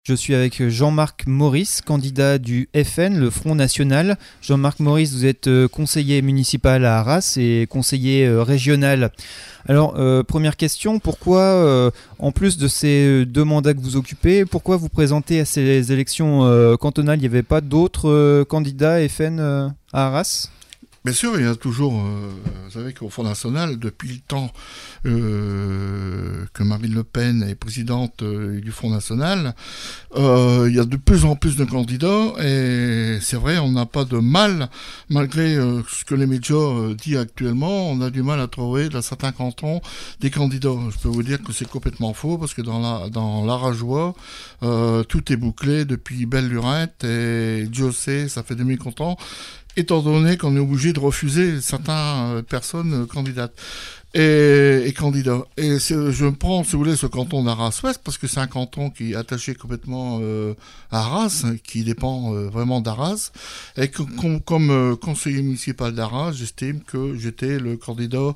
Je suis avec Jean-Marc Maurice, candidat du FN, le Front National. Jean-Marc Maurice, vous êtes conseiller municipal à Arras et conseiller régional. Alors, première question, pourquoi, en plus de ces deux mandats que vous occupez, pourquoi vous présentez à ces élections cantonales? Il n'y avait pas d'autres candidats FN à Arras? Bien sûr, il y a toujours, vous savez qu'au Front National, depuis le temps que Marine Le Pen est présidente du Front National, il y a de plus en plus de candidats et c'est vrai, on n'a pas de mal, malgré ce que les médias disent actuellement, on a du mal à trouver dans certains cantons des candidats. Je peux vous dire que c'est complètement faux parce que dans l'Arajois, tout est bouclé depuis belle lurette et Dieu sait, ça fait 2000 ans. Étant donné qu'on est obligé de refuser certaines personnes candidates et candidats. Et je prends, si vous voulez, ce canton d'Arras-Ouest, parce que c'est un canton qui est attaché complètement à Arras, qui dépend vraiment d'Arras. Et comme conseiller municipal d'Arras, j'estime que j'étais le candidat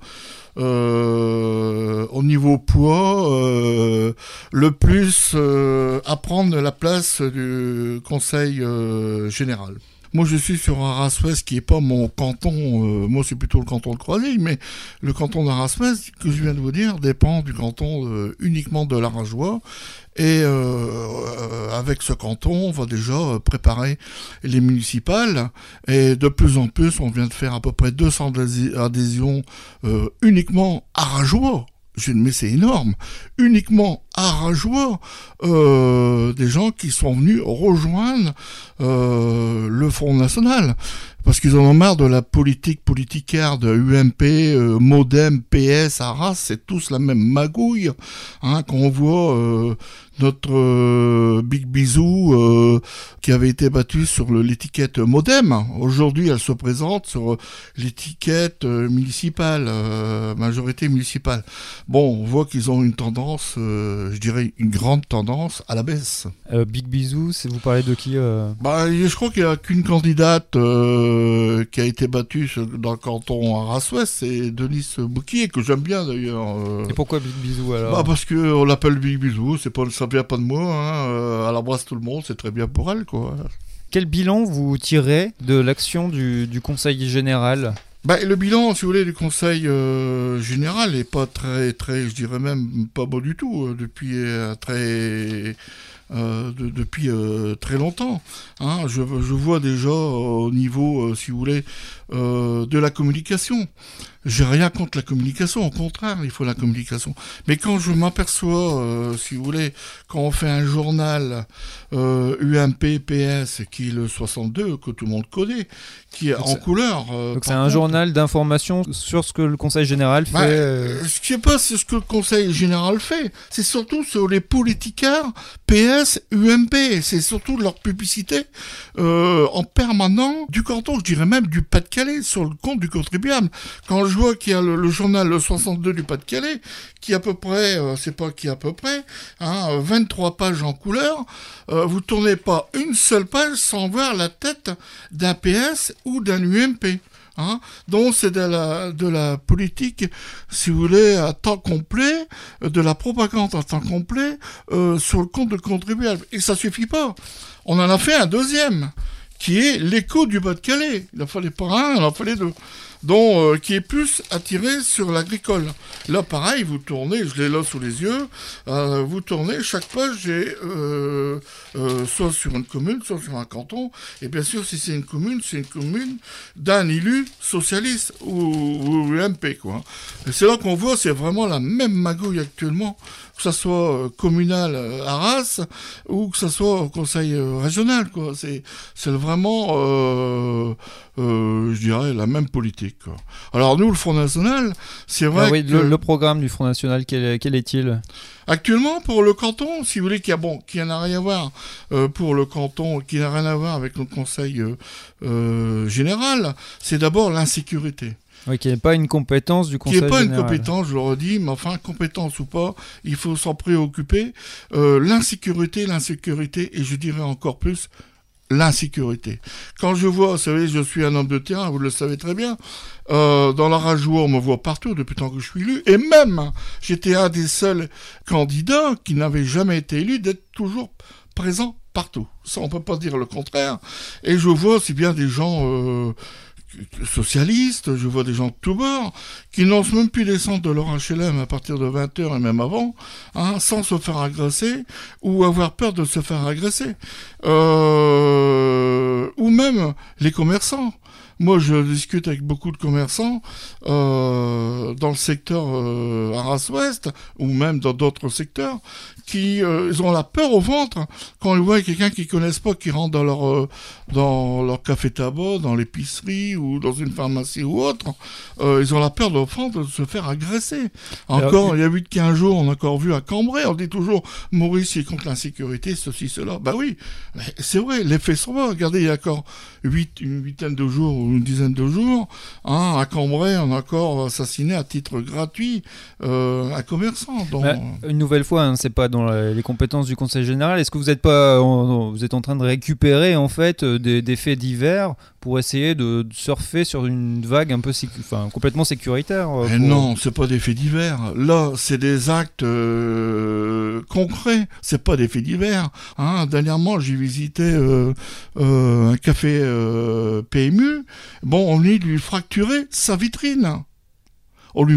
au niveau poids le plus à prendre la place du conseil général. Moi, je suis sur Arras-Ouest, qui n'est pas mon canton. Moi, c'est plutôt le canton de Croisille, mais le canton d'Arras-Ouest, que je viens de vous dire, dépend du canton uniquement de l'Arajois. Et avec ce canton, on va déjà préparer les municipales. Et de plus en plus, on vient de faire à peu près 200 adhésions uniquement Arajois. Mais c'est énorme, uniquement Arajois, des gens qui sont venus rejoindre le Front National, parce qu'ils en ont marre de la politicaire de UMP, Modem, PS, Arras, c'est tous la même magouille, hein, qu'on voit notre Big Bisou qui avait été battue sur l'étiquette Modem. Aujourd'hui, elle se présente sur l'étiquette municipale, majorité municipale. Bon, on voit qu'ils ont une tendance, je dirais une grande tendance à la baisse. Big Bisou, vous parlez de qui Je crois qu'il n'y a qu'une candidate qui a été battue dans le canton Arras-Ouest, c'est Denise Bouquier, que j'aime bien d'ailleurs. Et pourquoi Big Bisou alors? Parce qu'on l'appelle Big Bisou, ça vient pas de moi, hein. Elle embrasse tout le monde, c'est très bien pour elle, quoi. Quel bilan vous tirez de l'action du Conseil général? Le bilan, si vous voulez, du Conseil général n'est pas très, je dirais même pas bon du tout, depuis très longtemps. Hein. Je vois déjà au niveau, si vous voulez, de la communication. J'ai rien contre la communication, au contraire, il faut la communication. Mais quand je m'aperçois, si vous voulez, quand on fait un journal UMP, PS, qui est le 62, que tout le monde connaît, qui est en couleur... donc c'est un journal d'information sur ce que le Conseil général fait Ce qui est pas c'est ce que le Conseil général fait, c'est surtout sur les politicards PS, UMP, c'est surtout leur publicité en permanent du canton, je dirais même du Pas-de-Calais, sur le compte du contribuable. Quand je vois qu'il y a le journal le 62 du Pas-de-Calais, qui à peu près, 23 pages en couleur, vous tournez pas une seule page sans voir la tête d'un PS ou d'un UMP. Hein. Donc c'est de la politique, si vous voulez, à temps complet, de la propagande à temps complet sur le compte de contribuable. Et ça suffit pas. On en a fait un deuxième, qui est l'écho du Pas-de-Calais. Il en fallait pas un, il en fallait deux. Donc, qui est plus attiré sur l'agricole. Là, pareil, vous tournez, je l'ai là sous les yeux, vous tournez, chaque page est soit sur une commune, soit sur un canton, et bien sûr, si c'est une commune d'un élu socialiste ou UMP, quoi. Et c'est là qu'on voit, c'est vraiment la même magouille actuellement, que ça soit communal à Arras, ou que ça soit au conseil régional, quoi. C'est vraiment... je dirais, la même politique. Quoi. Alors nous, le Front National, c'est vrai que... Le programme du Front National, quel est-il ? Actuellement, pour le canton, si vous voulez, qui n'a rien à voir pour le canton, qui n'a rien à voir avec le Conseil général, c'est d'abord l'insécurité. Oui, qui n'est pas une compétence du Conseil général. Qui n'est pas une compétence, je le redis, mais enfin, compétence ou pas, il faut s'en préoccuper. L'insécurité, et je dirais encore plus, l'insécurité. Quand je vois, vous savez, je suis un homme de terrain, vous le savez très bien, dans l'Arajois, on me voit partout depuis tant que je suis élu, et même, j'étais un des seuls candidats qui n'avait jamais été élu d'être toujours présent partout. Ça, on peut pas dire le contraire. Et je vois aussi bien des gens socialistes, je vois des gens de tous bords, qui n'osent même plus descendre de leur HLM à partir de 20h et même avant, sans se faire agresser, ou avoir peur de se faire agresser. Ou même les commerçants. Moi, je discute avec beaucoup de commerçants dans le secteur Arras-Ouest, ou même dans d'autres secteurs, qui ils ont la peur au ventre quand ils voient quelqu'un qu'ils connaissent pas qui rentre dans leur café-tabac, dans l'épicerie ou dans une pharmacie ou autre. Ils ont la peur au ventre de se faire agresser. Encore, il y a eu de 15 jours, on a encore vu à Cambrai, on dit toujours Maurice est contre l'insécurité, ceci, cela. Bah oui, c'est vrai, les faits sont là. Regardez, il y a encore une huitaine de jours ou une dizaine de jours, à Cambrai, on a encore assassiné à titre gratuit un commerçant. Donc... une nouvelle fois, c'est pas dans les compétences du Conseil général. Est-ce que vous êtes en train de récupérer en fait des faits divers pour essayer de surfer sur une vague un peu complètement sécuritaire Non, c'est pas des faits divers. Là, c'est des actes concrets. C'est pas des faits divers. Dernièrement, j'ai visité un café PMU. Bon, on venait de lui fracturer sa vitrine. Donc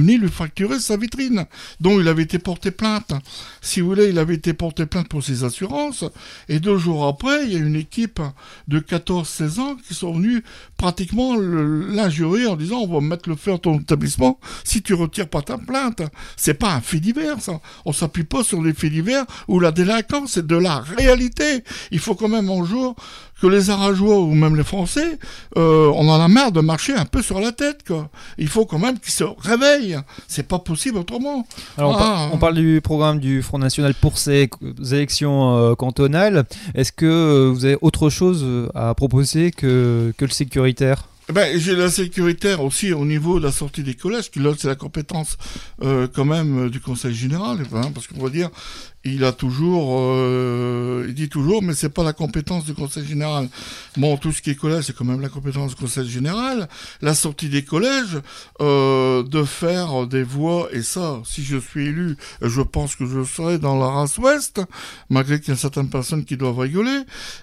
il avait été porté plainte. Si vous voulez, il avait été porté plainte pour ses assurances. Et 2 jours après, il y a une équipe de 14-16 ans qui sont venus pratiquement l'injurer en disant on va mettre le feu à ton établissement si tu retires pas ta plainte. C'est pas un fait divers, ça. On s'appuie pas sur des faits divers où la délinquance, c'est de la réalité. Il faut quand même un jour que les Arageois ou même les Français, on en a marre de marcher un peu sur la tête, quoi. Il faut quand même qu'ils se réveillent. C'est pas possible autrement. Alors, on parle du programme du Front National pour ces élections cantonales. Est-ce que vous avez autre chose à proposer que le sécuritaire ? J'ai la sécuritaire aussi au niveau de la sortie des collèges, qui là c'est la compétence quand même du Conseil général, parce qu'on va dire il dit toujours, mais c'est pas la compétence du Conseil général. Bon, tout ce qui est collège, c'est quand même la compétence du Conseil général. La sortie des collèges, de faire des voies, et ça, si je suis élu, je pense que je serai dans la race ouest, malgré qu'il y a certaines personnes qui doivent rigoler,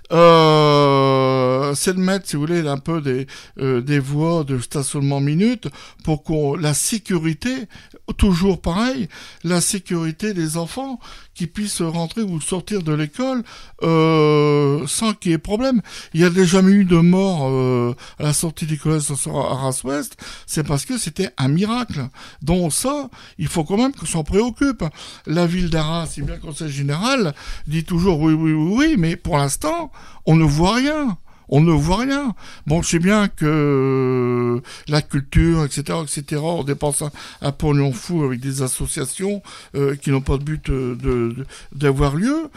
c'est de mettre, si vous voulez, un peu des voies de stationnement minute pour la sécurité, toujours pareil, la sécurité des enfants qui puissent rentrer ou sortir de l'école sans qu'il y ait problème. Il n'y a déjà eu de mort à la sortie des collèges à Arras-Ouest, c'est parce que c'était un miracle. Donc ça, il faut quand même qu'on s'en préoccupe. La ville d'Arras, si bien le Conseil général dit toujours oui, mais pour l'instant, on ne voit rien. Bon, je sais bien que la culture, etc., on dépense un pognon fou avec des associations qui n'ont pas de but d'avoir lieu.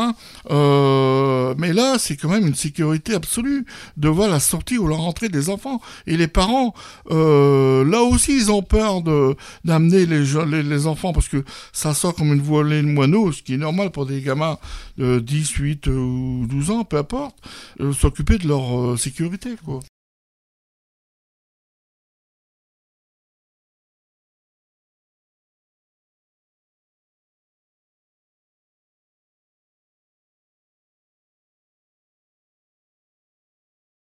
Mais là, c'est quand même une sécurité absolue de voir la sortie ou la rentrée des enfants. Et les parents, là aussi, ils ont peur d'amener les enfants parce que ça sort comme une volée de moineaux, ce qui est normal pour des gamins de 10, 8 ou 12 ans, peu importe, s'occuper de leur sécurité, quoi.